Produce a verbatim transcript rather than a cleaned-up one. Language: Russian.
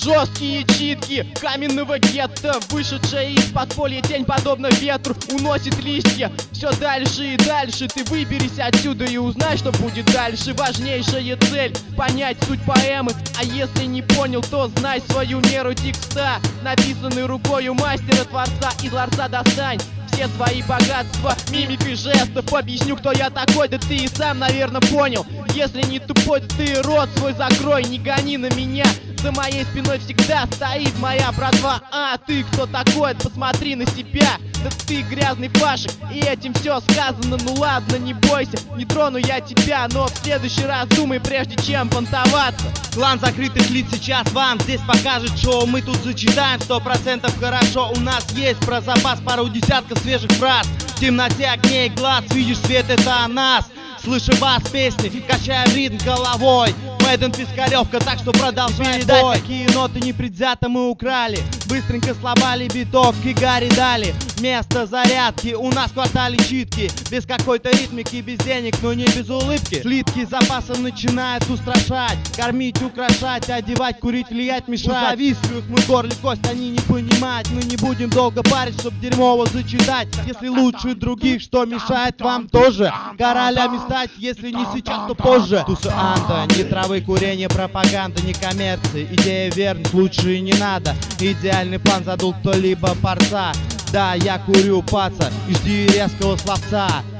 Жесткие читки каменного гетто, вышедшая из подполья тень, подобно ветру, уносит листья. Все дальше и дальше, ты выберись отсюда и узнай, что будет дальше. Важнейшая цель — понять суть поэмы, а если не понял, то знай свою меру текста, написанный рукою мастера-творца. Из ларца достань все свои богатства, мимик и жестов. Объясню, кто я такой, да ты и сам, наверное, понял. Если не тупой, то ты рот свой закрой, не гони на меня. За моей спиной всегда стоит моя братва. А ты кто такой? Посмотри на себя. Да ты грязный фашик, и этим все сказано. Ну ладно, не бойся, не трону я тебя, но в следующий раз думай, прежде чем понтоваться. Клан закрытых лиц сейчас вам здесь покажет шоу. Мы тут зачитаем сто процентов хорошо. У нас есть про запас пару десятков свежих фраз. В темноте огней глаз видишь свет, это о нас. Слыша вас песни, качаем ритм головой. Мэйден Пискаревка, так что продолжай бой. Какие ноты непредвзято мы украли. Быстренько сломали биток и Гарри дали. Место зарядки, у нас в квартале читки. Без какой-то ритмики, без денег, но не без улыбки. Слитки запасов начинают устрашать. Кормить, украшать, одевать, курить, влиять, мешать. У завистливых мы в горле кость, они не понимать. Мы не будем долго парить, чтоб дерьмово зачитать. Если лучше других, что мешает вам тоже королями стать, если не сейчас, то позже. Туса Анта, не травы, курение, пропаганда, не коммерции. Идея вернуть лучше и не надо. Идеальный план задул кто-либо порца. Да, я курю, паца, и жди резкого словца.